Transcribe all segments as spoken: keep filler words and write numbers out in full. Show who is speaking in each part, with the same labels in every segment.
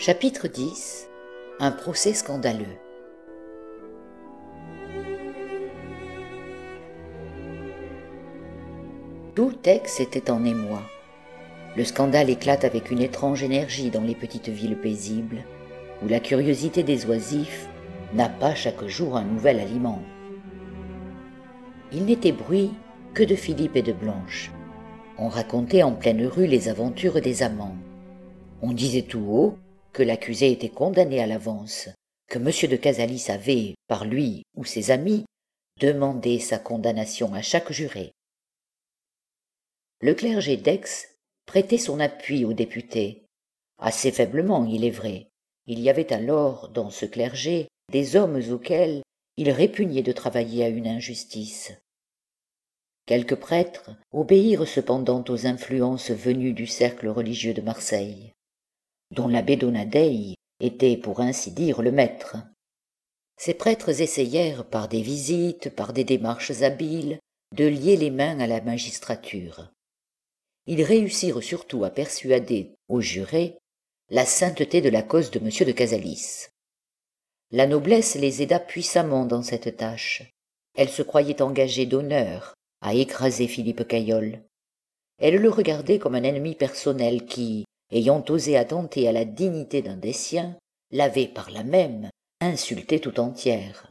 Speaker 1: Chapitre dix. Un procès scandaleux. Tout Aix était en émoi. Le scandale éclate avec une étrange énergie dans les petites villes paisibles, où la curiosité des oisifs n'a pas chaque jour un nouvel aliment. Il n'était bruit que de Philippe et de Blanche. On racontait en pleine rue les aventures des amants. On disait tout haut que l'accusé était condamné à l'avance, que M. de Casalis avait, par lui ou ses amis, demandé sa condamnation à chaque juré. Le clergé d'Aix prêtait son appui aux députés. Assez faiblement, il est vrai. Il y avait alors, dans ce clergé, des hommes auxquels il répugnait de travailler à une injustice. Quelques prêtres obéirent cependant aux influences venues du cercle religieux de Marseille, dont l'abbé Donadei était, pour ainsi dire, le maître. Ces prêtres essayèrent, par des visites, par des démarches habiles, de lier les mains à la magistrature. Ils réussirent surtout à persuader aux jurés la sainteté de la cause de M. de Casalis. La noblesse les aida puissamment dans cette tâche. Elle se croyait engagée d'honneur à écraser Philippe Caillol. Elle le regardait comme un ennemi personnel qui, ayant osé attenter à la dignité d'un des siens, l'avait par là même insultée tout entière.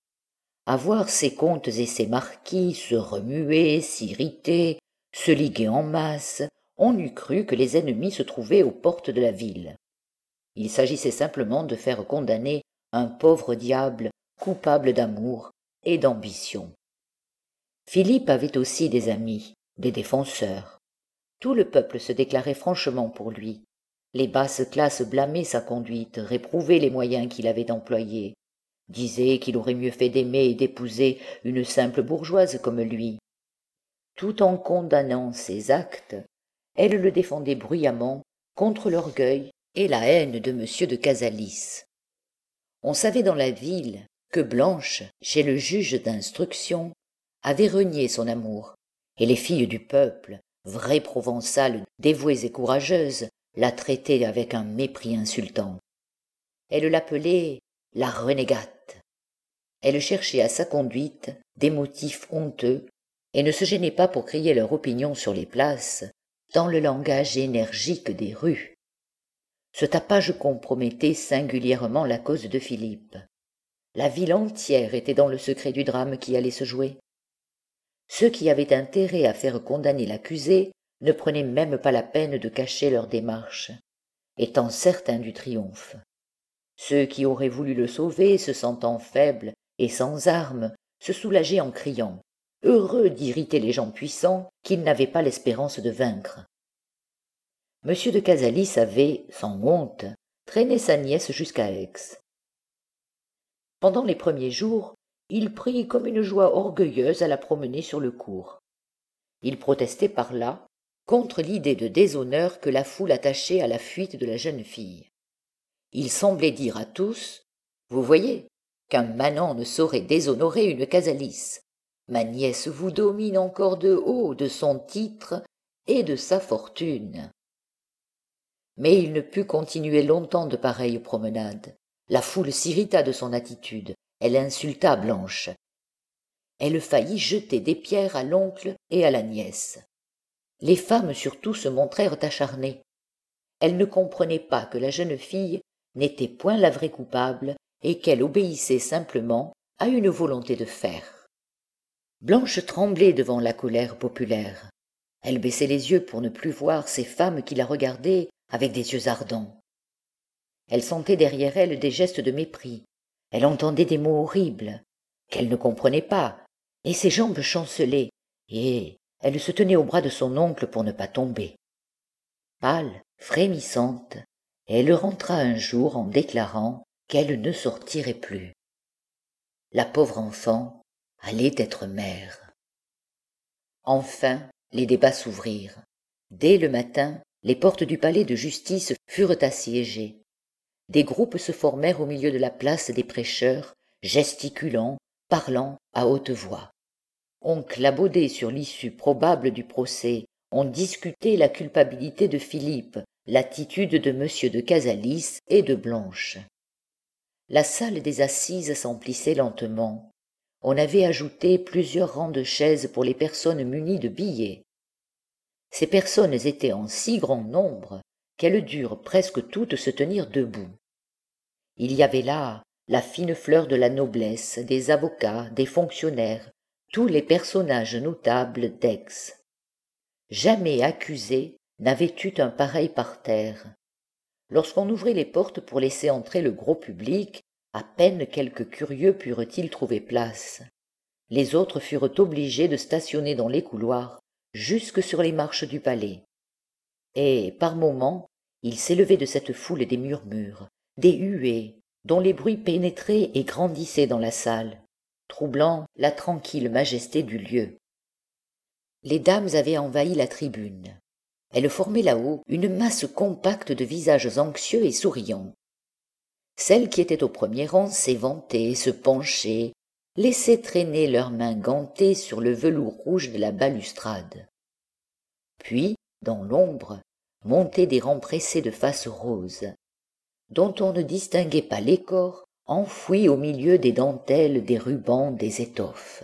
Speaker 1: À voir ses comtes et ses marquis se remuer, s'irriter, se liguer en masse, on eût cru que les ennemis se trouvaient aux portes de la ville. Il s'agissait simplement de faire condamner un pauvre diable coupable d'amour et d'ambition. Philippe avait aussi des amis, des défenseurs. Tout le peuple se déclarait franchement pour lui. Les basses classes blâmaient sa conduite, réprouvaient les moyens qu'il avait employés, disaient qu'il aurait mieux fait d'aimer et d'épouser une simple bourgeoise comme lui. Tout en condamnant ses actes, elle le défendait bruyamment contre l'orgueil et la haine de M. de Casalis. On savait dans la ville que Blanche, chez le juge d'instruction, avait renié son amour, et les filles du peuple, vraies provençales dévouées et courageuses, la traitaient avec un mépris insultant. Elle l'appelait la renégate. Elle cherchait à sa conduite des motifs honteux et ne se gênait pas pour crier leur opinion sur les places dans le langage énergique des rues. Ce tapage compromettait singulièrement la cause de Philippe. La ville entière était dans le secret du drame qui allait se jouer. Ceux qui avaient intérêt à faire condamner l'accusé ne prenaient même pas la peine de cacher leur démarche, étant certains du triomphe. Ceux qui auraient voulu le sauver, se sentant faibles et sans armes, se soulageaient en criant, heureux d'irriter les gens puissants qu'ils n'avaient pas l'espérance de vaincre. M. de Casalis avait, sans honte, traîné sa nièce jusqu'à Aix. Pendant les premiers jours, il prit comme une joie orgueilleuse à la promener sur le cours. Il protestait par là contre l'idée de déshonneur que la foule attachait à la fuite de la jeune fille. Il semblait dire à tous, « Vous voyez qu'un manant ne saurait déshonorer une Casalis. Ma nièce vous domine encore de haut de son titre et de sa fortune. » Mais il ne put continuer longtemps de pareilles promenades. La foule s'irrita de son attitude. Elle insulta Blanche. Elle faillit jeter des pierres à l'oncle et à la nièce. Les femmes surtout se montrèrent acharnées. Elles ne comprenaient pas que la jeune fille n'était point la vraie coupable et qu'elle obéissait simplement à une volonté de faire. Blanche tremblait devant la colère populaire. Elle baissait les yeux pour ne plus voir ces femmes qui la regardaient avec des yeux ardents. Elle sentait derrière elle des gestes de mépris. Elle entendait des mots horribles qu'elle ne comprenait pas, et ses jambes chancelaient, et elle se tenait au bras de son oncle pour ne pas tomber. Pâle, frémissante, elle rentra un jour en déclarant qu'elle ne sortirait plus. La pauvre enfant allait être mère. Enfin, les débats s'ouvrirent. Dès le matin, les portes du palais de justice furent assiégées. Des groupes se formèrent au milieu de la place des prêcheurs, gesticulant, parlant à haute voix. On clabaudait sur l'issue probable du procès, on discutait la culpabilité de Philippe, l'attitude de Monsieur de Casalis et de Blanche. La salle des assises s'emplissait lentement. On avait ajouté plusieurs rangs de chaises pour les personnes munies de billets. Ces personnes étaient en si grand nombre qu'elles durent presque toutes se tenir debout. Il y avait là la fine fleur de la noblesse, des avocats, des fonctionnaires, tous les personnages notables d'Aix. Jamais accusé n'avait eu un pareil parterre. Lorsqu'on ouvrit les portes pour laisser entrer le gros public, à peine quelques curieux purent-ils trouver place. Les autres furent obligés de stationner dans les couloirs, jusque sur les marches du palais. Et, par moments, il s'élevait de cette foule des murmures, des huées, dont les bruits pénétraient et grandissaient dans la salle, troublant la tranquille majesté du lieu. Les dames avaient envahi la tribune. Elles formaient là-haut une masse compacte de visages anxieux et souriants. Celles qui étaient au premier rang s'éventaient, se penchaient, laissaient traîner leurs mains gantées sur le velours rouge de la balustrade. Puis, dans l'ombre, montaient des rangs pressés de faces roses, dont on ne distinguait pas les corps enfouis au milieu des dentelles, des rubans, des étoffes.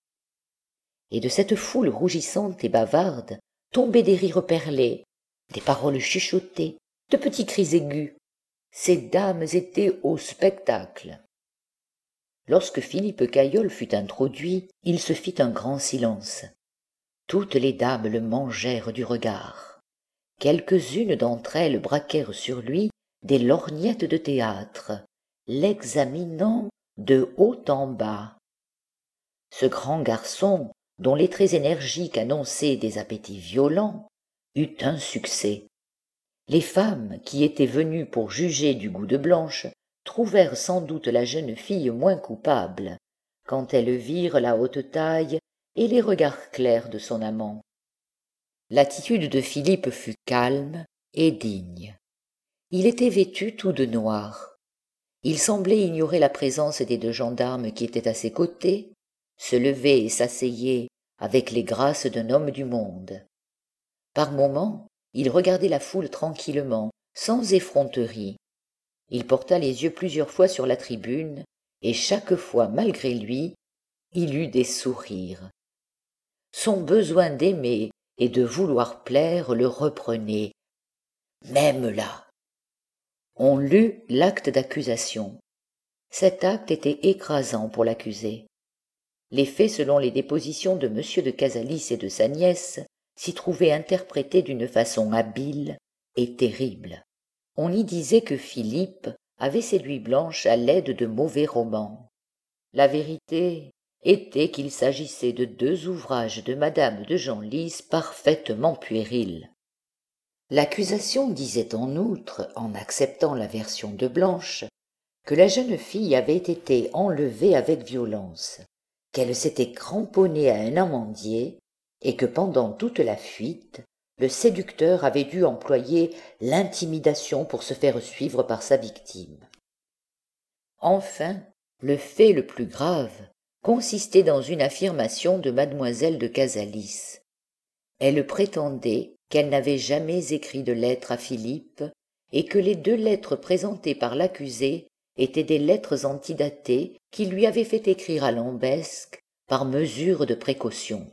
Speaker 1: Et de cette foule rougissante et bavarde tombaient des rires perlés, des paroles chuchotées, de petits cris aigus. Ces dames étaient au spectacle. Lorsque Philippe Caillol fut introduit, il se fit un grand silence. Toutes les dames le mangèrent du regard. Quelques-unes d'entre elles braquèrent sur lui des lorgnettes de théâtre, l'examinant de haut en bas. Ce grand garçon, dont les traits énergiques annonçaient des appétits violents, eut un succès. Les femmes qui étaient venues pour juger du goût de Blanche trouvèrent sans doute la jeune fille moins coupable, quand elles virent la haute taille et les regards clairs de son amant. L'attitude de Philippe fut calme et digne. Il était vêtu tout de noir. Il semblait ignorer la présence des deux gendarmes qui étaient à ses côtés, se levait et s'asseyait avec les grâces d'un homme du monde. Par moments, il regardait la foule tranquillement, sans effronterie. Il porta les yeux plusieurs fois sur la tribune, et chaque fois, malgré lui, il eut des sourires. Son besoin d'aimer et de vouloir plaire le reprenait, même là. On lut l'acte d'accusation. Cet acte était écrasant pour l'accusé. Les faits, selon les dépositions de Monsieur de Casalis et de sa nièce, s'y trouvaient interprétés d'une façon habile et terrible. On y disait que Philippe avait séduit Blanche à l'aide de mauvais romans. La vérité était qu'il s'agissait de deux ouvrages de Madame de Genlis parfaitement puérils. L'accusation disait en outre, en acceptant la version de Blanche, que la jeune fille avait été enlevée avec violence, qu'elle s'était cramponnée à un amandier et que pendant toute la fuite, le séducteur avait dû employer l'intimidation pour se faire suivre par sa victime. Enfin, le fait le plus grave consistait dans une affirmation de mademoiselle de Casalis. Elle prétendait qu'elle n'avait jamais écrit de lettre à Philippe et que les deux lettres présentées par l'accusé étaient des lettres antidatées qu'il lui avait fait écrire à Lambesc par mesure de précaution.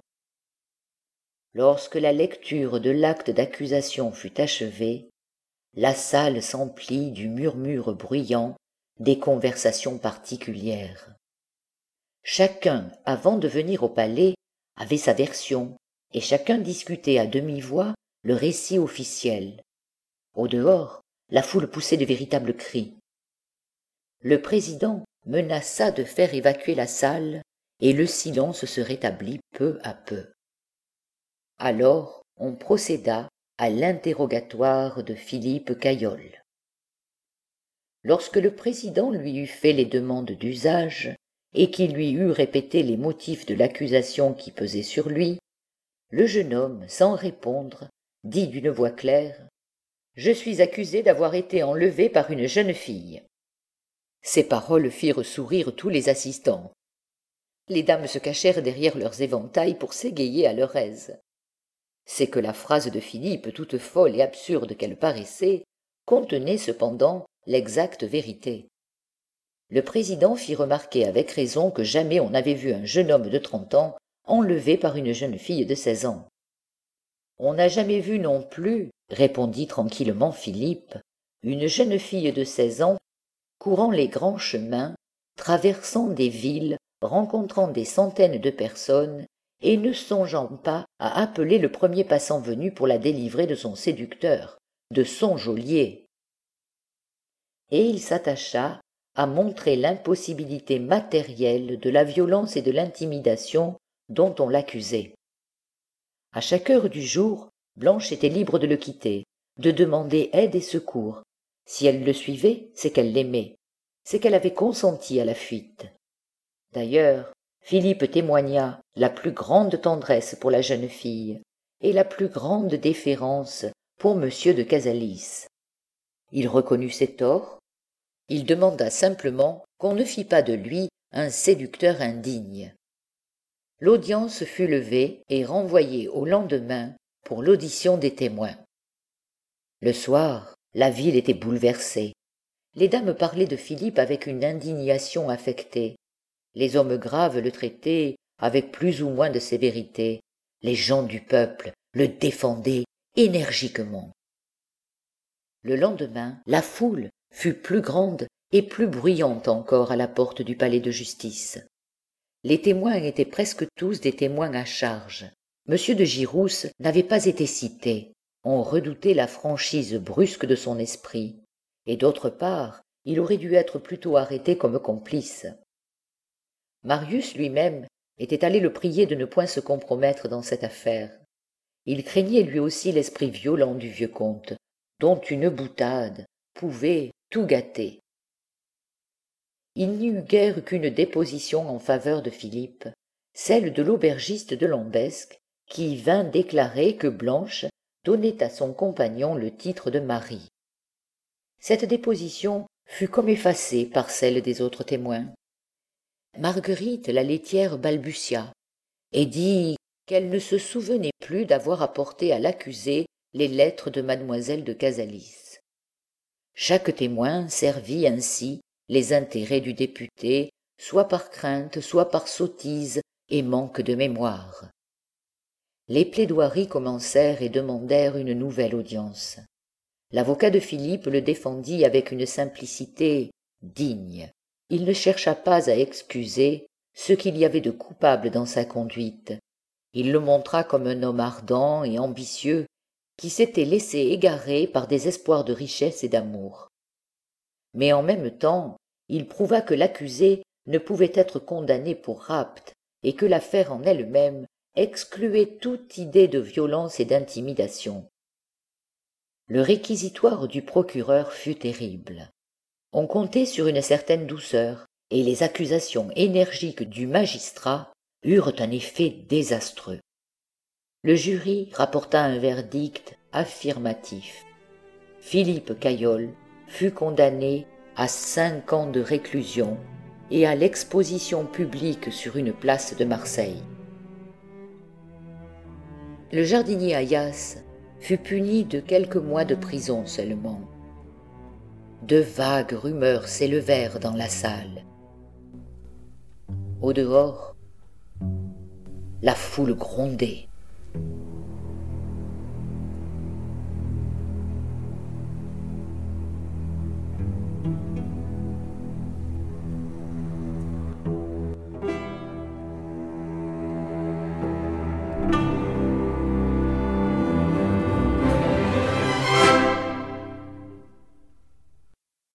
Speaker 1: Lorsque la lecture de l'acte d'accusation fut achevée, la salle s'emplit du murmure bruyant des conversations particulières. Chacun, avant de venir au palais, avait sa version, et chacun discutait à demi-voix le récit officiel. Au dehors, la foule poussait de véritables cris. Le président menaça de faire évacuer la salle, et le silence se rétablit peu à peu. Alors on procéda à l'interrogatoire de Philippe Caillol. Lorsque le président lui eut fait les demandes d'usage, et qu'il lui eut répété les motifs de l'accusation qui pesait sur lui, le jeune homme, sans répondre, dit d'une voix claire « Je suis accusé d'avoir été enlevé par une jeune fille. » Ces paroles firent sourire tous les assistants. Les dames se cachèrent derrière leurs éventails pour s'égayer à leur aise. c'est que la phrase de Philippe, toute folle et absurde qu'elle paraissait, contenait cependant l'exacte vérité. Le président fit remarquer avec raison que jamais on n'avait vu un jeune homme de trente ans enlevé par une jeune fille de seize ans. On n'a jamais vu non plus, répondit tranquillement Philippe, une jeune fille de seize ans courant les grands chemins, traversant des villes, rencontrant des centaines de personnes, et ne songeant pas à appeler le premier passant venu pour la délivrer de son séducteur, de son geôlier. Et il s'attacha à montrer l'impossibilité matérielle de la violence et de l'intimidation dont on l'accusait. À chaque heure du jour, Blanche était libre de le quitter, de demander aide et secours. Si elle le suivait, c'est qu'elle l'aimait, c'est qu'elle avait consenti à la fuite. D'ailleurs, Philippe témoigna la plus grande tendresse pour la jeune fille et la plus grande déférence pour monsieur de Casalis. Il reconnut ses torts, il demanda simplement qu'on ne fît pas de lui un séducteur indigne. L'audience fut levée et renvoyée au lendemain pour l'audition des témoins. Le soir, la ville était bouleversée. Les dames parlaient de Philippe avec une indignation affectée. Les hommes graves le traitaient avec plus ou moins de sévérité. Les gens du peuple le défendaient énergiquement. Le lendemain, la foule fut plus grande et plus bruyante encore à la porte du palais de justice. Les témoins étaient presque tous des témoins à charge. Monsieur de Girousse n'avait pas été cité. On redoutait la franchise brusque de son esprit. Et d'autre part, il aurait dû être plutôt arrêté comme complice. Marius lui-même était allé le prier de ne point se compromettre dans cette affaire. Il craignait lui aussi l'esprit violent du vieux comte, dont une boutade pouvait tout gâter. Il n'y eut guère qu'une déposition en faveur de Philippe, celle de l'aubergiste de Lambesc, qui vint déclarer que Blanche donnait à son compagnon le titre de mari. Cette déposition fut comme effacée par celle des autres témoins. Marguerite la laitière balbutia et dit qu'elle ne se souvenait plus d'avoir apporté à l'accusé les lettres de mademoiselle de Casalis. Chaque témoin servit ainsi les intérêts du député, soit par crainte, soit par sottise et manque de mémoire. Les plaidoiries commencèrent et demandèrent une nouvelle audience. L'avocat de Philippe le défendit avec une simplicité digne. Il ne chercha pas à excuser ce qu'il y avait de coupable dans sa conduite. Il le montra comme un homme ardent et ambitieux qui s'était laissé égarer par des espoirs de richesse et d'amour. Mais en même temps, il prouva que l'accusé ne pouvait être condamné pour rapt et que l'affaire en elle-même excluait toute idée de violence et d'intimidation. Le réquisitoire du procureur fut terrible. On comptait sur une certaine douceur, et les accusations énergiques du magistrat eurent un effet désastreux. Le jury rapporta un verdict affirmatif. Philippe Caillol fut condamné à cinq ans de réclusion et à l'exposition publique sur une place de Marseille. Le jardinier Ayas fut puni de quelques mois de prison seulement. De vagues rumeurs s'élevèrent dans la salle. Au dehors, la foule grondait.